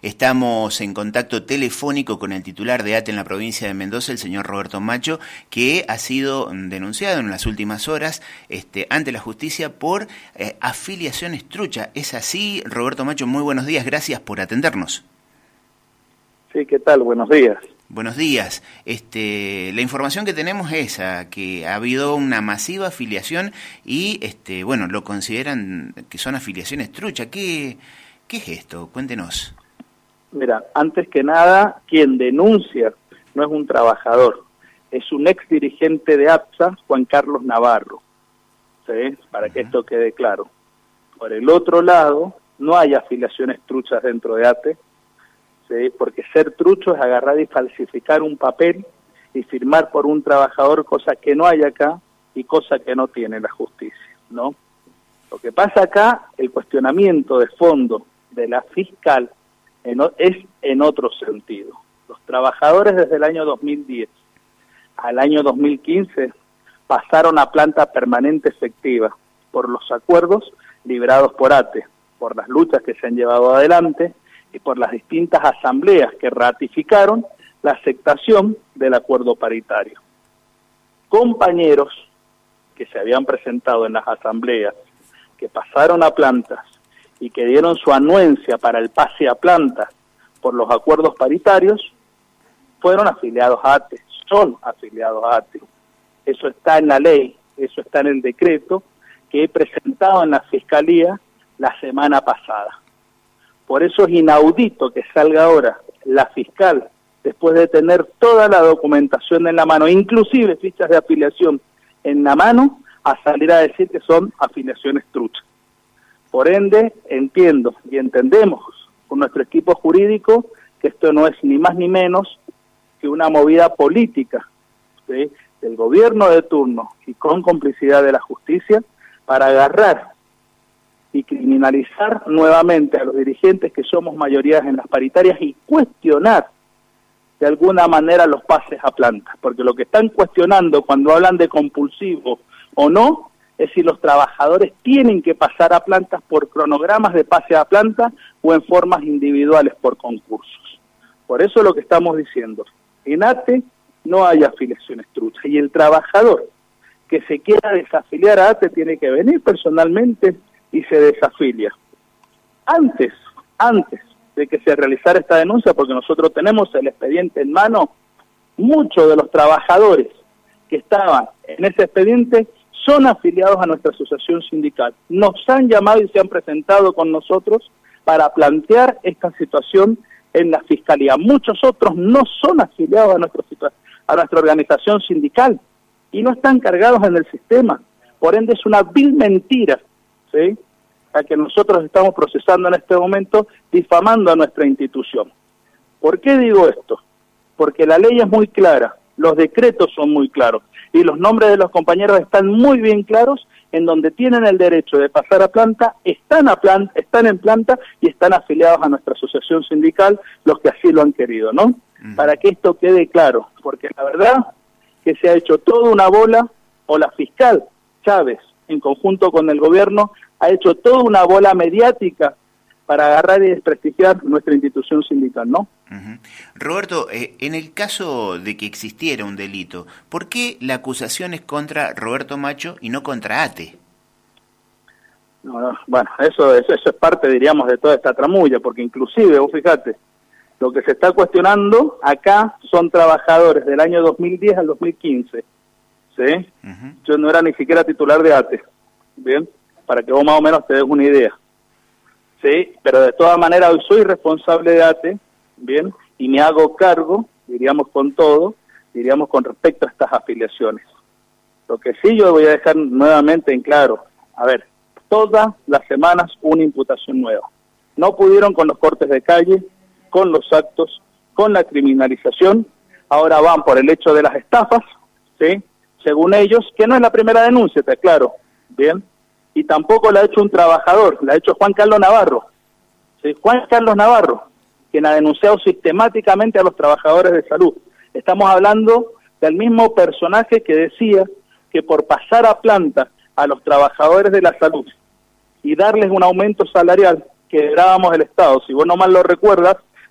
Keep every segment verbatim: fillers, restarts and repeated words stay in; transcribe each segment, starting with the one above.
Estamos en contacto telefónico con el titular de ATE en la provincia de Mendoza, el señor Roberto Macho, que ha sido denunciado en las últimas horas este, ante la justicia por eh, afiliaciones trucha. ¿Es así, Roberto Macho? Muy buenos días, gracias por atendernos. Sí, ¿qué tal? Buenos días. Buenos días. Este, la información que tenemos es esa, que ha habido una masiva afiliación y, este, bueno, lo consideran que son afiliaciones trucha. ¿Qué, qué es esto? Cuéntenos. Mira, antes que nada, quien denuncia no es un trabajador, es un ex dirigente de APSA, Juan Carlos Navarro, ¿sí? Para uh-huh. que esto quede claro. Por el otro lado, no hay afiliaciones truchas dentro de ATE, ¿sí? Porque ser trucho es agarrar y falsificar un papel y firmar por un trabajador, cosa que no hay acá y cosa que no tiene la justicia, ¿no? Lo que pasa acá, el cuestionamiento de fondo de la fiscal en, es en otro sentido. Los trabajadores desde el año dos mil diez al año dos mil quince pasaron a planta permanente efectiva por los acuerdos librados por ATE, por las luchas que se han llevado adelante y por las distintas asambleas que ratificaron la aceptación del acuerdo paritario. Compañeros que se habían presentado en las asambleas, que pasaron a plantas y que dieron su anuencia para el pase a plantas por los acuerdos paritarios, fueron afiliados a ATE, son afiliados a ATE. Eso está en la ley, eso está en el decreto que he presentado en la Fiscalía la semana pasada. Por eso es inaudito que salga ahora la fiscal, después de tener toda la documentación en la mano, inclusive fichas de afiliación en la mano, a salir a decir que son afiliaciones truchas. Por ende, entiendo y entendemos con nuestro equipo jurídico que esto no es ni más ni menos que una movida política, ¿sí?, del gobierno de turno y con complicidad de la justicia para agarrar y criminalizar nuevamente a los dirigentes que somos mayorías en las paritarias y cuestionar de alguna manera los pases a planta, porque lo que están cuestionando cuando hablan de compulsivo o no es si los trabajadores tienen que pasar a plantas por cronogramas de pase a planta o en formas individuales por concursos. Por eso lo que estamos diciendo, en ATE no hay afiliaciones truchas y el trabajador que se quiera desafiliar a ATE tiene que venir personalmente y se desafilia. Antes, antes de que se realizara esta denuncia, porque nosotros tenemos el expediente en mano, muchos de los trabajadores que estaban en ese expediente son afiliados a nuestra asociación sindical. Nos han llamado y se han presentado con nosotros para plantear esta situación en la Fiscalía. Muchos otros no son afiliados a, nuestro, a nuestra organización sindical y no están cargados en el sistema. Por ende es una vil mentira, ¿sí?, a que nosotros estamos procesando en este momento, difamando a nuestra institución. ¿Por qué digo esto? Porque la ley es muy clara, los decretos son muy claros, y los nombres de los compañeros están muy bien claros, en donde tienen el derecho de pasar a planta, están, a planta, están en planta y están afiliados a nuestra asociación sindical, los que así lo han querido, ¿no? Uh-huh. Para que esto quede claro, porque la verdad que se ha hecho toda una bola, o la fiscal Chávez, en conjunto con el gobierno, ha hecho toda una bola mediática para agarrar y desprestigiar nuestra institución sindical, ¿no? Uh-huh. Roberto, eh, en el caso de que existiera un delito, ¿por qué la acusación es contra Roberto Macho y no contra ATE? No, no, bueno, eso, eso, eso es parte, diríamos, de toda esta tramulla, porque inclusive, vos fíjate, lo que se está cuestionando acá son trabajadores del año dos mil diez al dos mil quince, ¿sí? Uh-huh. Yo no era ni siquiera titular de ATE, ¿bien? Para que vos más o menos te des una idea. Sí, pero de todas maneras hoy soy responsable de ATE, bien, y me hago cargo, diríamos con todo, diríamos con respecto a estas afiliaciones. Lo que sí yo voy a dejar nuevamente en claro, a ver, todas las semanas una imputación nueva. No pudieron con los cortes de calle, con los actos, con la criminalización, ahora van por el hecho de las estafas, ¿sí?, según ellos, que no es la primera denuncia, te aclaro, bien, y tampoco la ha hecho un trabajador, la ha hecho Juan Carlos Navarro. ¿Sí? Juan Carlos Navarro, quien ha denunciado sistemáticamente a los trabajadores de salud. Estamos hablando del mismo personaje que decía que por pasar a planta a los trabajadores de la salud y darles un aumento salarial, quebrábamos el Estado. Si vos no mal lo recuerdas,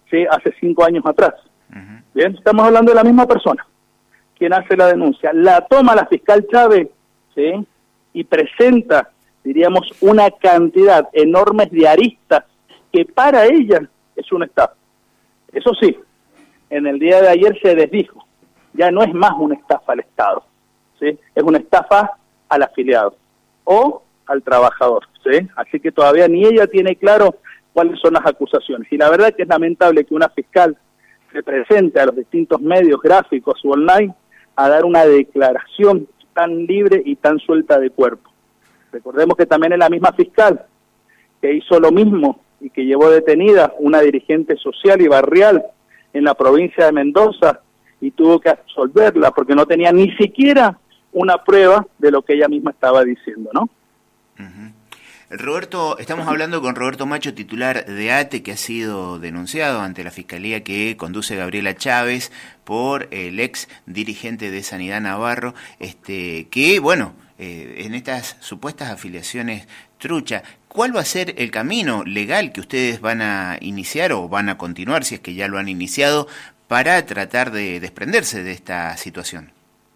¿sí? Hace cinco años atrás. Uh-huh. Bien, estamos hablando de la misma persona, quien hace la denuncia. La toma la fiscal Chávez, ¿sí? Y presenta, diríamos, una cantidad enorme de aristas que para ella es una estafa. Eso sí, en el día de ayer se desdijo, ya no es más una estafa al Estado, ¿sí? Es una estafa al afiliado o al trabajador, ¿sí? Así que todavía ni ella tiene claro cuáles son las acusaciones. Y la verdad que es lamentable que una fiscal se presente a los distintos medios gráficos o online a dar una declaración tan libre y tan suelta de cuerpo. Recordemos que también es la misma fiscal que hizo lo mismo y que llevó detenida una dirigente social y barrial en la provincia de Mendoza y tuvo que absolverla porque no tenía ni siquiera una prueba de lo que ella misma estaba diciendo, ¿no? Uh-huh. Roberto, estamos hablando con Roberto Macho, titular de A T E, que ha sido denunciado ante la fiscalía que conduce Gabriela Chávez por el ex dirigente de Sanidad Navarro, este, que, bueno, eh, en estas supuestas afiliaciones trucha, ¿cuál va a ser el camino legal que ustedes van a iniciar o van a continuar, si es que ya lo han iniciado, para tratar de desprenderse de esta situación?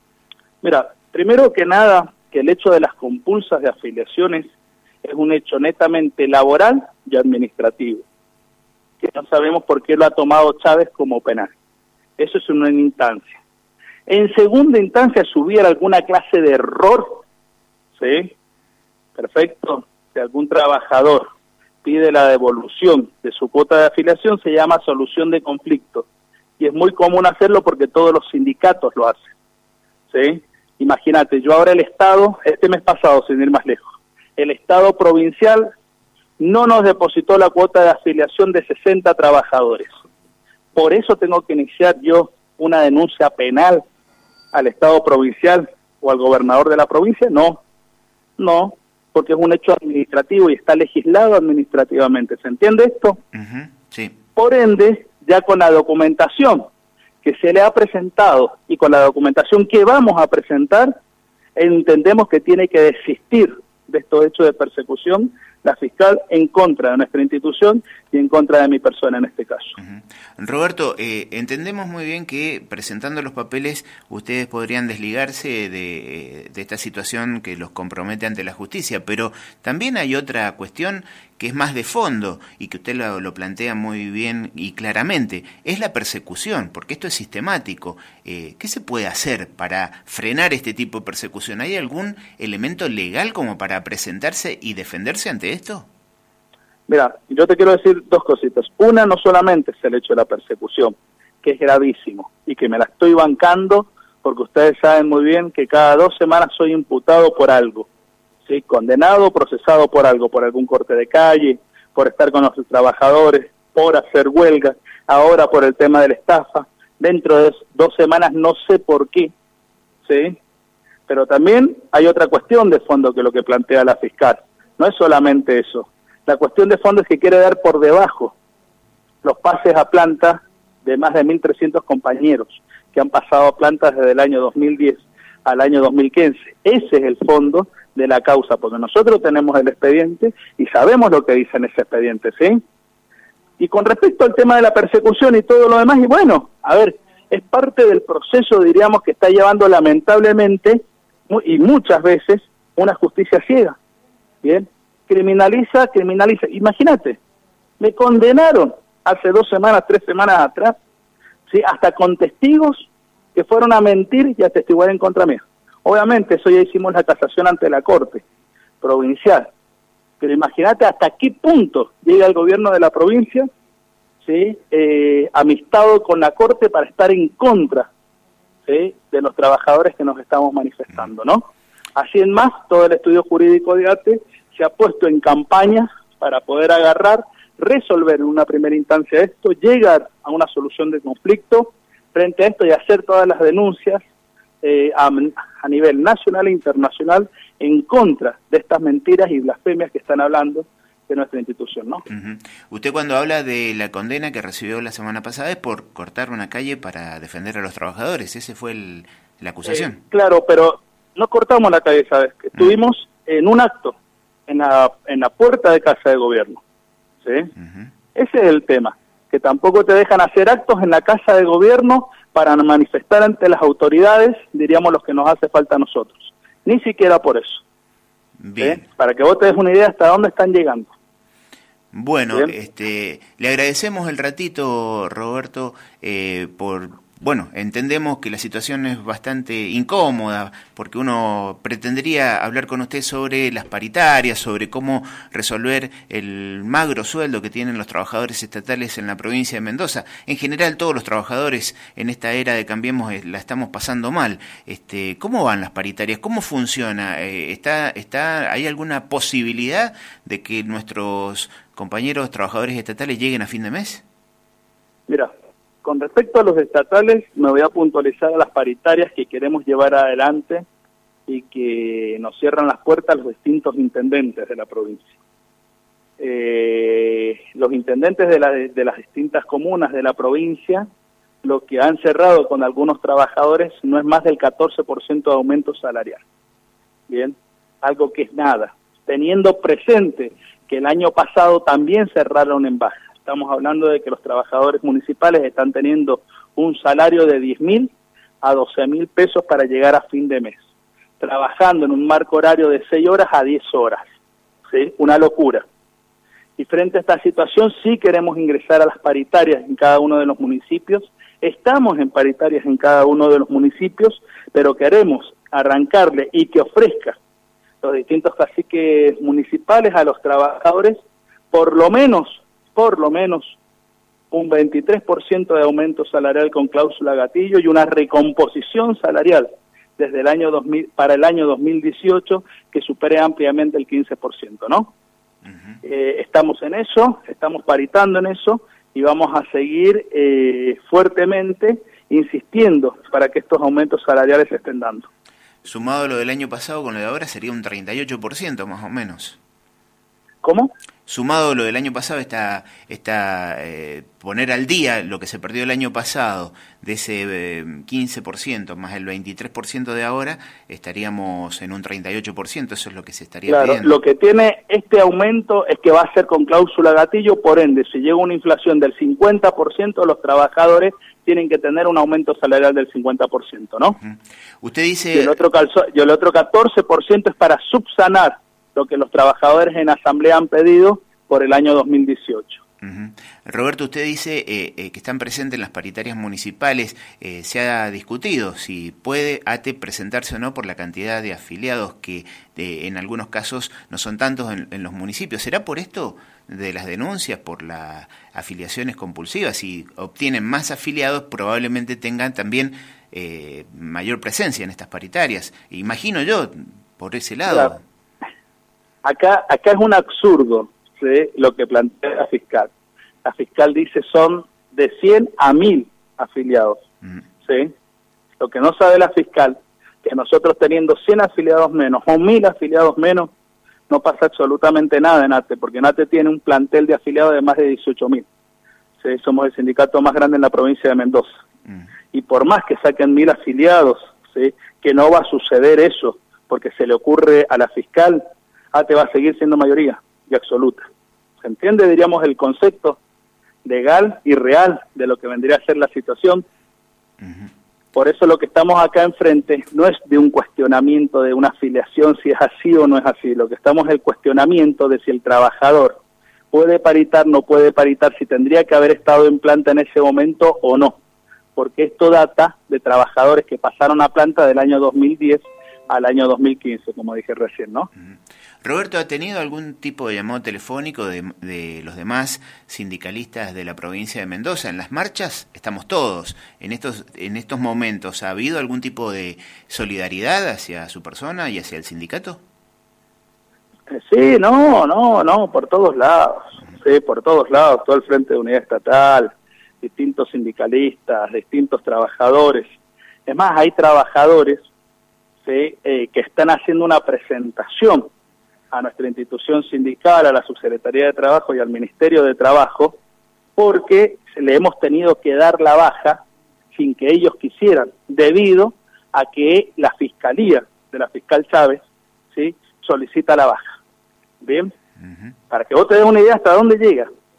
Mira, primero que nada, que el hecho de las compulsas de afiliaciones es un hecho netamente laboral y administrativo, que no sabemos por qué lo ha tomado Chávez como penal. Eso es una instancia. En segunda instancia, si hubiera alguna clase de error, ¿sí? Perfecto, si algún trabajador pide la devolución de su cuota de afiliación, se llama solución de conflicto, y es muy común hacerlo porque todos los sindicatos lo hacen, ¿sí? Imagínate, yo ahora el Estado, este mes pasado, sin ir más lejos, el Estado provincial no nos depositó la cuota de afiliación de sesenta trabajadores. Por eso tengo que iniciar yo una denuncia penal al Estado provincial o al gobernador de la provincia. No, no, porque es un hecho administrativo y está legislado administrativamente. ¿Se entiende esto? Uh-huh, sí. Por ende, ya con la documentación que se le ha presentado y con la documentación que vamos a presentar, entendemos que tiene que desistir de estos hechos de persecución la fiscal en contra de nuestra institución y en contra de mi persona en este caso. Uh-huh. Roberto, eh, entendemos muy bien que presentando los papeles ustedes podrían desligarse de, de esta situación que los compromete ante la justicia, pero también hay otra cuestión que es más de fondo y que usted lo, lo plantea muy bien y claramente, es la persecución, porque esto es sistemático. Eh, ¿Qué se puede hacer para frenar este tipo de persecución? ¿Hay algún elemento legal como para presentarse y defenderse ante esto? Mira, yo te quiero decir dos cositas. Una, no solamente es el hecho de la persecución, que es gravísimo y que me la estoy bancando porque ustedes saben muy bien que cada dos semanas soy imputado por algo. ¿Sí? Condenado, procesado por algo, por algún corte de calle, por estar con los trabajadores, por hacer huelga, ahora por el tema de la estafa. Dentro de dos semanas no sé por qué, ¿sí? Pero también hay otra cuestión de fondo que lo que plantea la fiscal. No es solamente eso. La cuestión de fondo es que quiere dar por debajo los pases a planta de más de mil trescientos compañeros que han pasado a plantas desde el año dos mil diez al año dos mil quince. Ese es el fondo de la causa, porque nosotros tenemos el expediente y sabemos lo que dice en ese expediente, ¿sí? Y con respecto al tema de la persecución y todo lo demás, y bueno, a ver, es parte del proceso, diríamos, que está llevando lamentablemente, y muchas veces, una justicia ciega, ¿bien? Criminaliza, criminaliza. Imagínate, me condenaron hace dos semanas, tres semanas atrás, ¿sí? Hasta con testigos que fueron a mentir y a testiguar en contra mía. Obviamente, eso ya hicimos la casación ante la Corte Provincial. Pero imagínate hasta qué punto llega el gobierno de la provincia, ¿sí? eh, amistado con la Corte para estar en contra, ¿sí? de los trabajadores que nos estamos manifestando, ¿no? Así en más, todo el estudio jurídico de A T E se ha puesto en campaña para poder agarrar, resolver en una primera instancia esto, llegar a una solución de conflicto frente a esto y hacer todas las denuncias eh, a, a nivel nacional e internacional en contra de estas mentiras y blasfemias que están hablando de nuestra institución, ¿no? Uh-huh. Usted cuando habla de la condena que recibió la semana pasada es por cortar una calle para defender a los trabajadores, ¿ese fue el, la acusación? Eh, claro, pero no cortamos la calle, ¿sabes? Que estuvimos uh-huh. en un acto, en la, en la puerta de Casa de Gobierno, ¿sí? Uh-huh. Ese es el tema. que tampoco te dejan hacer actos en la casa de gobierno para manifestar ante las autoridades, diríamos, los que nos hace falta a nosotros. Ni siquiera por eso. Bien. ¿Eh? Para que vos te des una idea hasta dónde están llegando. Bueno, Bien. este, le agradecemos el ratito, Roberto, eh, por... Bueno, entendemos que la situación es bastante incómoda, porque uno pretendería hablar con usted sobre las paritarias, sobre cómo resolver el magro sueldo que tienen los trabajadores estatales en la provincia de Mendoza. En general, todos los trabajadores en esta era de Cambiemos la estamos pasando mal. Este, ¿cómo van las paritarias? ¿Cómo funciona? Eh, ¿está, está, ¿Hay alguna posibilidad de que nuestros compañeros trabajadores estatales lleguen a fin de mes? Mira, con respecto a los estatales, me voy a puntualizar a las paritarias que queremos llevar adelante y que nos cierran las puertas los distintos intendentes de la provincia. Eh, los intendentes de, la, de las distintas comunas de la provincia, lo que han cerrado con algunos trabajadores no es más del catorce por ciento de aumento salarial. Bien, algo que es nada. Teniendo presente que el año pasado también cerraron en baja. Estamos hablando de que los trabajadores municipales están teniendo un salario de diez mil a doce mil pesos para llegar a fin de mes, trabajando en un marco horario de seis horas a diez horas, ¿sí? Una locura. Y frente a esta situación sí queremos ingresar a las paritarias en cada uno de los municipios, estamos en paritarias en cada uno de los municipios, pero queremos arrancarle y que ofrezca los distintos caciques municipales a los trabajadores por lo menos por lo menos un veintitrés por ciento de aumento salarial con cláusula gatillo y una recomposición salarial desde el año dos mil para el año dos mil dieciocho que supere ampliamente el quince por ciento, ¿no? Uh-huh. Eh, estamos en eso, estamos paritando en eso y vamos a seguir eh, fuertemente insistiendo para que estos aumentos salariales se estén dando. Sumado lo del año pasado con lo de ahora sería un treinta y ocho por ciento más o menos. ¿Cómo? Sumado lo del año pasado, está, está eh, poner al día lo que se perdió el año pasado, de ese eh, quince por ciento más el veintitrés por ciento de ahora, estaríamos en un treinta y ocho por ciento, eso es lo que se estaría claro, pidiendo. Lo que tiene este aumento es que va a ser con cláusula gatillo, por ende, si llega una inflación del cincuenta por ciento, los trabajadores tienen que tener un aumento salarial del cincuenta por ciento, ¿no? Uh-huh. Usted dice... Y el otro, calzo, y el otro catorce por ciento es para subsanar lo que los trabajadores en asamblea han pedido por el año dos mil dieciocho. Uh-huh. Roberto, usted dice eh, eh, que están presentes en las paritarias municipales. Eh, se ha discutido si puede A T E presentarse o no por la cantidad de afiliados que de, en algunos casos no son tantos en, en los municipios. ¿Será por esto de las denuncias, por las afiliaciones compulsivas? Si obtienen más afiliados, probablemente tengan también eh, mayor presencia en estas paritarias. Imagino yo, por ese lado. Claro. Acá, acá es un absurdo, ¿sí?, lo que plantea la fiscal. La fiscal dice son de cien a mil afiliados, mm. ¿sí? Lo que no sabe la fiscal, que nosotros teniendo cien afiliados menos o mil afiliados menos, no pasa absolutamente nada en A T E, porque en A T E tiene un plantel de afiliados de más de dieciocho mil. ¿Sí? Somos el sindicato más grande en la provincia de Mendoza. Mm. Y por más que saquen mil afiliados, ¿sí?, que no va a suceder eso, porque se le ocurre a la fiscal, A T E va a seguir siendo mayoría y absoluta. ¿Se entiende, diríamos, el concepto legal y real de lo que vendría a ser la situación? Uh-huh. Por eso lo que estamos acá enfrente no es de un cuestionamiento de una afiliación, si es así o no es así. Lo que estamos es el cuestionamiento de si el trabajador puede paritar, no puede paritar, si tendría que haber estado en planta en ese momento o no. Porque esto data de trabajadores que pasaron a planta del año dos mil diez al año dos mil quince, como dije recién, ¿no? Uh-huh. Roberto, ¿ha tenido algún tipo de llamado telefónico de, de los demás sindicalistas de la provincia de Mendoza? En las marchas estamos todos. En estos, en estos momentos, ¿ha habido algún tipo de solidaridad hacia su persona y hacia el sindicato? Sí, no, no, no, por todos lados. Sí, por todos lados. Todo el Frente de Unidad Estatal, distintos sindicalistas, distintos trabajadores. Es más, hay trabajadores, ¿sí?, eh, que están haciendo una presentación a nuestra institución sindical, a la Subsecretaría de Trabajo y al Ministerio de Trabajo, porque le hemos tenido que dar la baja sin que ellos quisieran, debido a que la Fiscalía de la fiscal Chávez, ¿sí?, solicita la baja. ¿Bien? Uh-huh. Para que vos te des una idea hasta dónde llega.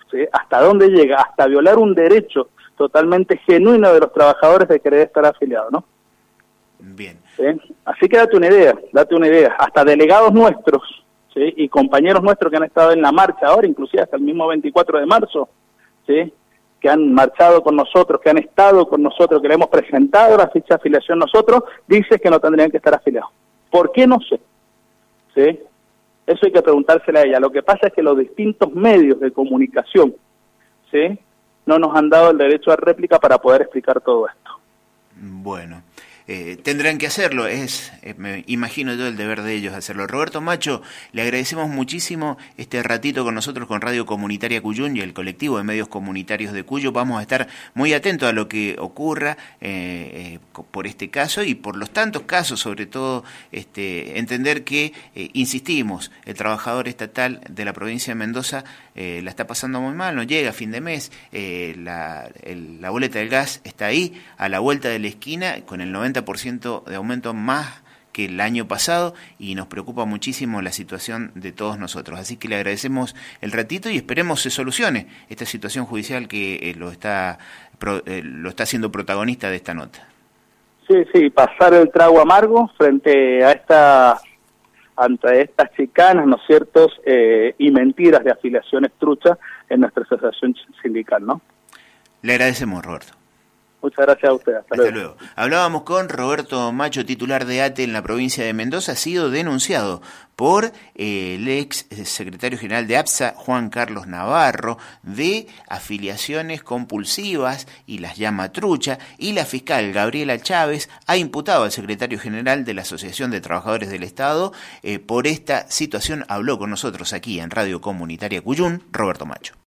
¿sí? ¿Hasta dónde llega? Hasta violar un derecho totalmente genuino de los trabajadores de querer estar afiliados, ¿no? Bien. ¿Sí? Así que date una idea, date una idea. Hasta delegados nuestros, ¿sí? Y compañeros nuestros que han estado en la marcha ahora, inclusive hasta el mismo veinticuatro de marzo, ¿sí? Que han marchado con nosotros, que han estado con nosotros, que le hemos presentado la ficha de afiliación nosotros, dice que no tendrían que estar afiliados. ¿Por qué? No sé. ¿Sí? Eso hay que preguntársela a ella. Lo que pasa es que los distintos medios de comunicación, ¿sí? No nos han dado el derecho a réplica para poder explicar todo esto. Bueno. Eh, tendrán que hacerlo, es, eh, me imagino yo el deber de ellos hacerlo. Roberto Macho, le agradecemos muchísimo este ratito con nosotros con Radio Comunitaria Cuyún y el colectivo de medios comunitarios de Cuyo. Vamos a estar muy atentos a lo que ocurra eh, eh, por este caso y por los tantos casos, sobre todo este, entender que, eh, insistimos, el trabajador estatal de la provincia de Mendoza eh, la está pasando muy mal, no llega a fin de mes, eh, la, el, la boleta del gas está ahí, a la vuelta de la esquina, con el noventa por ciento de aumento más que el año pasado, y nos preocupa muchísimo la situación de todos nosotros. Así que le agradecemos el ratito y esperemos se solucione esta situación judicial que eh, lo está pro, eh, lo está haciendo protagonista de esta nota. Sí, sí, pasar el trago amargo frente a esta ante estas chicanas, ¿no es cierto?, eh, y mentiras de afiliaciones truchas en nuestra asociación sindical, ¿no? Le agradecemos, Roberto. Muchas gracias a usted. Hasta, Hasta luego. luego. Hablábamos con Roberto Macho, titular de A T E en la provincia de Mendoza. Ha sido denunciado por eh, el ex secretario general de APSA, Juan Carlos Navarro, de afiliaciones compulsivas y las llama trucha, y la fiscal Gabriela Chávez ha imputado al secretario general de la Asociación de Trabajadores del Estado eh, por esta situación. Habló con nosotros aquí en Radio Comunitaria Cuyún, Roberto Macho.